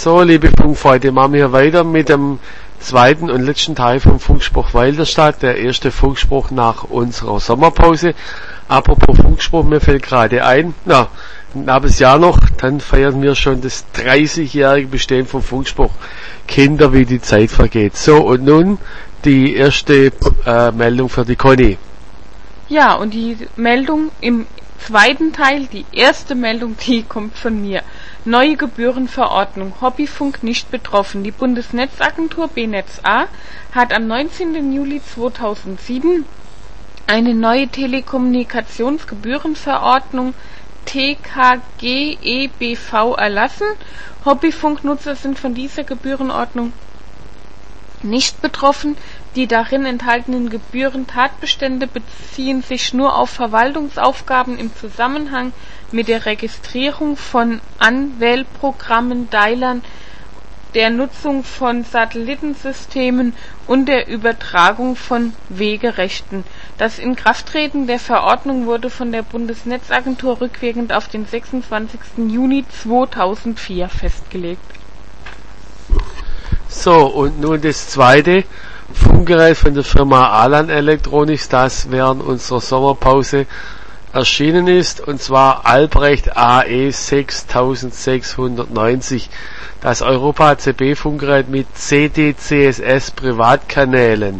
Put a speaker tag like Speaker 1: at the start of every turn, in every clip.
Speaker 1: So, liebe Funkfreunde, machen wir weiter mit dem zweiten und letzten Teil vom Funkspruch Walderstadt, der erste Funkspruch nach unserer Sommerpause. Apropos Funkspruch, mir fällt gerade ein, ein knappes Jahr noch, dann feiern wir schon das 30-jährige Bestehen vom Funkspruch. Kinder, wie die Zeit vergeht. So, und nun die erste Meldung für die Conny.
Speaker 2: Ja, und die Meldung im zweiten Teil, die erste Meldung, die kommt von mir. Neue Gebührenverordnung, Hobbyfunk nicht betroffen. Die Bundesnetzagentur BNetzA hat am 19. Juli 2007 eine neue Telekommunikationsgebührenverordnung TKG-EBV erlassen. Hobbyfunknutzer sind von dieser Gebührenordnung nicht betroffen. Die darin enthaltenen Gebührentatbestände beziehen sich nur auf Verwaltungsaufgaben im Zusammenhang mit der Registrierung von Anwählprogrammen, Dialern, der Nutzung von Satellitensystemen und der Übertragung von Wegerechten. Das Inkrafttreten der Verordnung wurde von der Bundesnetzagentur rückwirkend auf den 26. Juni 2004 festgelegt.
Speaker 1: So, und nun das zweite Funkgerät von der Firma Alan Electronics, das während unserer Sommerpause erschienen ist, und zwar Albrecht AE 6690, das Europa-CB-Funkgerät mit CDCSS Privatkanälen.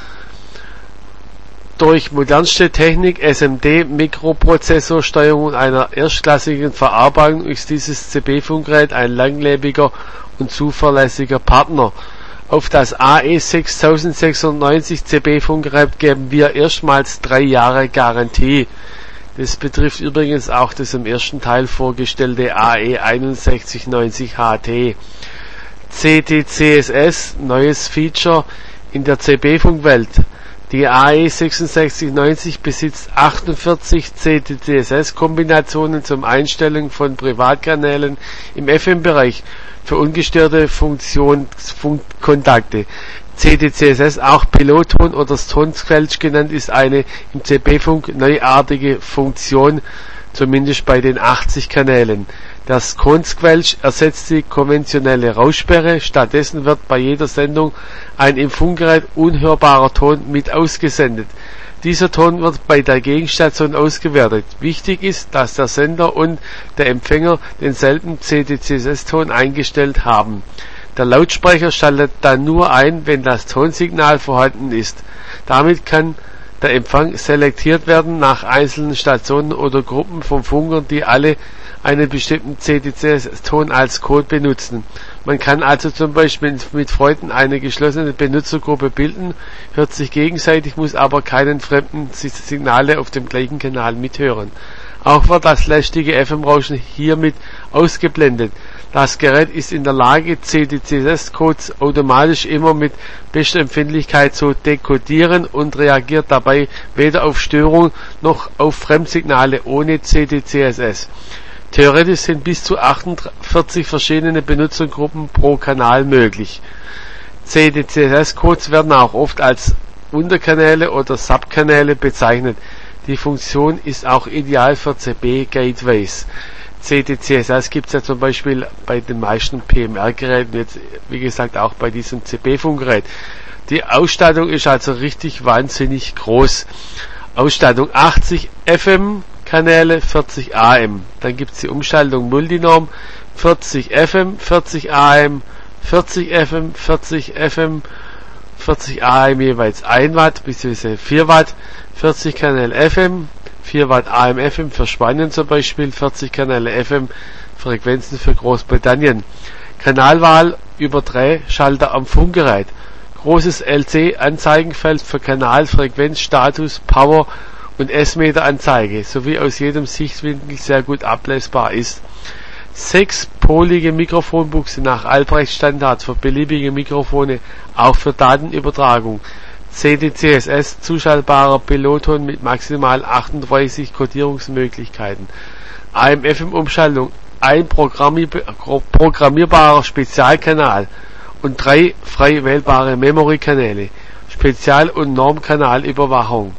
Speaker 1: Durch modernste Technik, SMD, Mikroprozessorsteuerung und einer erstklassigen Verarbeitung ist dieses CB-Funkgerät ein langlebiger und zuverlässiger Partner. Auf das AE 6690 CB-Funkgerät geben wir erstmals 3 Jahre Garantie. Das betrifft übrigens auch das im ersten Teil vorgestellte AE 6190 HT. CDCSS, neues Feature in der CB-Funkwelt. Die AE 6690 besitzt 48 CDCSS-Kombinationen zum Einstellen von Privatkanälen im FM-Bereich für ungestörte Funkkontakte. CDCSS, auch Pilotton oder Tonquelch genannt, ist eine im CB-Funk neuartige Funktion, zumindest bei den 80 Kanälen. Das Tonquelch ersetzt die konventionelle Raussperre, stattdessen wird bei jeder Sendung ein im Funkgerät unhörbarer Ton mit ausgesendet. Dieser Ton wird bei der Gegenstation ausgewertet. Wichtig ist, dass der Sender und der Empfänger denselben CDCSS-Ton eingestellt haben. Der Lautsprecher schaltet dann nur ein, wenn das Tonsignal vorhanden ist. Damit kann der Empfang selektiert werden nach einzelnen Stationen oder Gruppen von Funkern, die alle einen bestimmten CDCSS-Ton als Code benutzen. Man kann also zum Beispiel mit Freunden eine geschlossene Benutzergruppe bilden, hört sich gegenseitig, muss aber keinen fremden Signale auf dem gleichen Kanal mithören. Auch wird das lästige FM-Rauschen hiermit ausgeblendet. Das Gerät ist in der Lage, CDCSS-Codes automatisch immer mit bester Empfindlichkeit zu dekodieren und reagiert dabei weder auf Störung noch auf Fremdsignale ohne CDCSS. Theoretisch sind bis zu 48 verschiedene Benutzergruppen pro Kanal möglich. CDCSS-Codes werden auch oft als Unterkanäle oder Subkanäle bezeichnet. Die Funktion ist auch ideal für CB-Gateways. CDCSS gibt es ja zum Beispiel bei den meisten PMR-Geräten, jetzt wie gesagt auch bei diesem CB-Funkgerät. Die Ausstattung ist also richtig wahnsinnig groß. Ausstattung 80 FM-Kanäle, 40 AM. Dann gibt es die Umschaltung Multinorm, 40 FM, 40 AM, 40 FM, 40 FM, 40 AM jeweils 1 Watt bzw. 4 Watt, 40 Kanäle FM, 4 Watt AM FM für Spanien zum Beispiel, 40 Kanäle FM Frequenzen für Großbritannien. Kanalwahl über Drehschalter am Funkgerät. Großes LC-Anzeigenfeld für Kanal, Frequenz, Status, Power und S-Meter-Anzeige, sowie aus jedem Sichtwinkel sehr gut ablesbar ist. 6-polige Mikrofonbuchse nach Albrecht-Standard für beliebige Mikrofone, auch für Datenübertragung. CDCSS, zuschaltbarer Pilotton mit maximal 38 Codierungsmöglichkeiten. AM-FM-Umschaltung, ein programmierbarer Spezialkanal und 3 frei wählbare Memory-Kanäle, Spezial- und Normkanalüberwachung.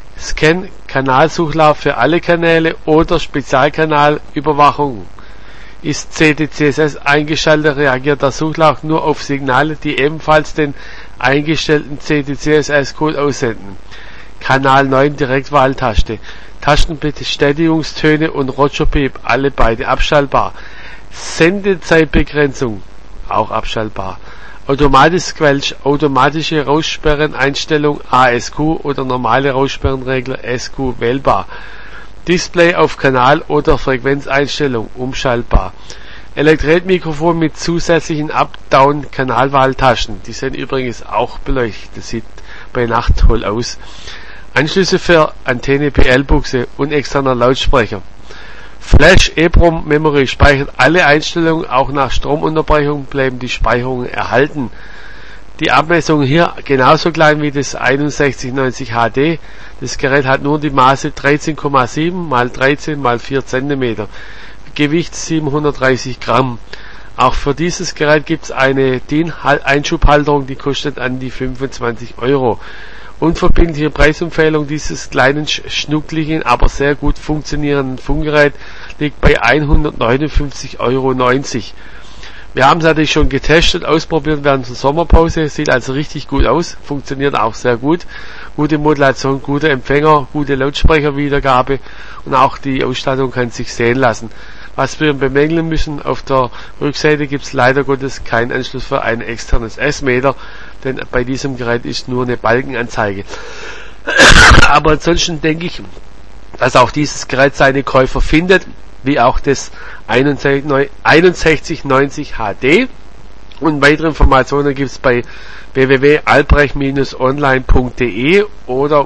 Speaker 1: Scan, Kanalsuchlauf für alle Kanäle oder Spezialkanalüberwachung. Ist CDCSS eingeschaltet, reagiert der Suchlauch nur auf Signale, die ebenfalls den eingestellten CDCSS-Code aussenden. Kanal 9 Direktwahltaste. Tastenbestätigungstöne und Roger Pip, alle beide abschaltbar. Sendezeitbegrenzung, auch abschaltbar. Automatisches Quelch, automatische Raussperreneinstellung ASQ oder normale Raussperrenregler SQ wählbar. Display auf Kanal- oder Frequenzeinstellung umschaltbar. Elektretmikrofon mit zusätzlichen Up-Down-Kanalwahltasten. Die sind übrigens auch beleuchtet. Das sieht bei Nacht toll aus. Anschlüsse für Antenne PL-Buchse und externer Lautsprecher. Flash EEPROM Memory speichert alle Einstellungen, auch nach Stromunterbrechung bleiben die Speicherungen erhalten. Die Abmessung hier genauso klein wie das 6190 HD. Das Gerät hat nur die Maße 13,7 x 13 x 4 cm. Gewicht 730 Gramm. Auch für dieses Gerät gibt es eine DIN-Einschubhalterung, die kostet an die 25 Euro. Unverbindliche Preisempfehlung dieses kleinen, schnuckligen, aber sehr gut funktionierenden Funkgerät liegt bei 159,90 Euro. Wir haben es natürlich schon getestet, ausprobiert während der Sommerpause, sieht also richtig gut aus, funktioniert auch sehr gut. Gute Modulation, guter Empfänger, gute Lautsprecherwiedergabe und auch die Ausstattung kann sich sehen lassen. Was wir bemängeln müssen, auf der Rückseite gibt es leider Gottes keinen Anschluss für ein externes S-Meter, denn bei diesem Gerät ist nur eine Balkenanzeige. Aber ansonsten denke ich, dass auch dieses Gerät seine Käufer findet, wie auch das 6190 HD. Und weitere Informationen gibt es bei www.albrecht-online.de oder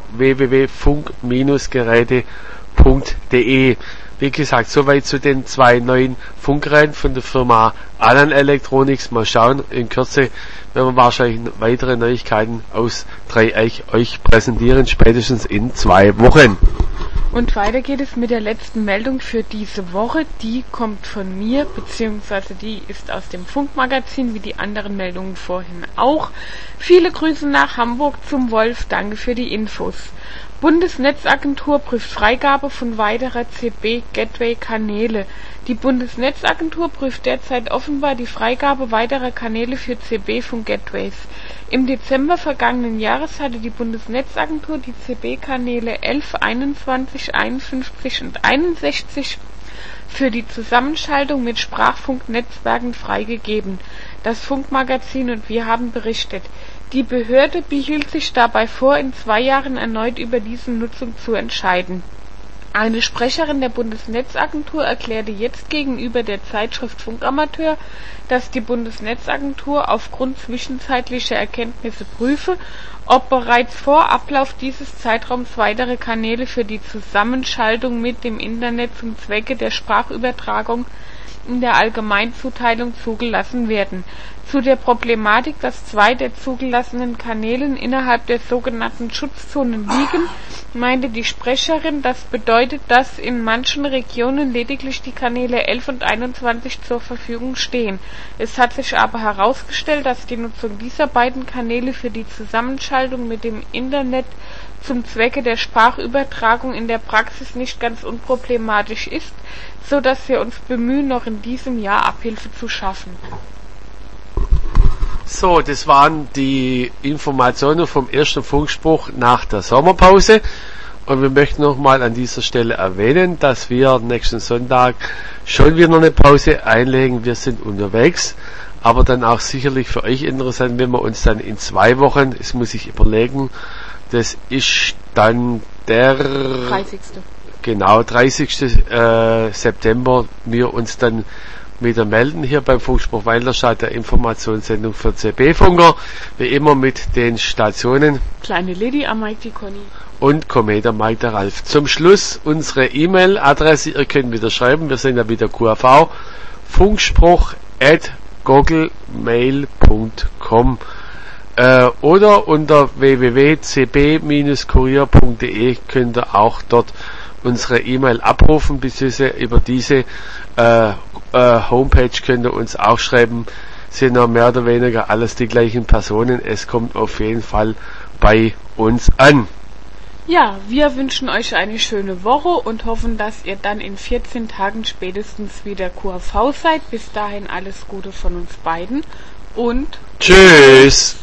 Speaker 1: www.funk-geräte.de. Wie gesagt, soweit zu den zwei neuen Funkgeräten von der Firma Alan Electronics. Mal schauen, in Kürze werden wir wahrscheinlich weitere Neuigkeiten aus Dreieich euch präsentieren, spätestens in 2 Wochen.
Speaker 2: Und weiter geht es mit der letzten Meldung für diese Woche. Die kommt von mir, beziehungsweise die ist aus dem Funkmagazin, wie die anderen Meldungen vorhin auch. Viele Grüße nach Hamburg zum Wolf, danke für die Infos. Bundesnetzagentur prüft Freigabe von weiterer CB-Gateway-Kanäle. Die Bundesnetzagentur prüft derzeit offenbar die Freigabe weiterer Kanäle für CB-Funk-Gateways. Im Dezember vergangenen Jahres hatte die Bundesnetzagentur die CB-Kanäle 11, 21, 51 und 61 für die Zusammenschaltung mit Sprachfunknetzwerken freigegeben. Das Funkmagazin und wir haben berichtet. Die Behörde behielt sich dabei vor, in 2 Jahren erneut über diese Nutzung zu entscheiden. Eine Sprecherin der Bundesnetzagentur erklärte jetzt gegenüber der Zeitschrift Funkamateur, dass die Bundesnetzagentur aufgrund zwischenzeitlicher Erkenntnisse prüfe, ob bereits vor Ablauf dieses Zeitraums weitere Kanäle für die Zusammenschaltung mit dem Internet zum Zwecke der Sprachübertragung in der Allgemeinzuteilung zugelassen werden. Zu der Problematik, dass 2 der zugelassenen Kanäle innerhalb der sogenannten Schutzzonen liegen, meinte die Sprecherin, das bedeutet, dass in manchen Regionen lediglich die Kanäle 11 und 21 zur Verfügung stehen. Es hat sich aber herausgestellt, dass die Nutzung dieser beiden Kanäle für die Zusammenschaltung mit dem Internet zum Zwecke der Sprachübertragung in der Praxis nicht ganz unproblematisch ist, so dass wir uns bemühen, noch in diesem Jahr Abhilfe zu schaffen.
Speaker 1: So, das waren die Informationen vom ersten Funkspruch nach der Sommerpause. Und wir möchten nochmal an dieser Stelle erwähnen, dass wir nächsten Sonntag schon wieder eine Pause einlegen. Wir sind unterwegs, aber dann auch sicherlich für euch interessant, wenn wir uns dann in 2 Wochen, das muss ich überlegen, das ist dann der
Speaker 2: 30.
Speaker 1: Genau, 30. September, wir uns dann wieder melden hier beim Funkspruch Weilerstadt, der Informationssendung für CB-Funker, wie immer mit den Stationen
Speaker 2: Kleine Lady am Mike, die Conny
Speaker 1: und Komet am Mike, der Ralf. Zum Schluss unsere E-Mail-Adresse, ihr könnt wieder schreiben, wir sind ja wieder QAV, funkspruch@googlemail.com oder unter www.cb-kurier.de könnt ihr auch dort unsere E-Mail abrufen, beziehungsweise über diese Homepage könnt ihr uns auch schreiben, sind ja mehr oder weniger alles die gleichen Personen, es kommt auf jeden Fall bei uns an.
Speaker 2: Ja, wir wünschen euch eine schöne Woche und hoffen, dass ihr dann in 14 Tagen spätestens wieder QAV seid. Bis dahin alles Gute von uns beiden und
Speaker 1: tschüss!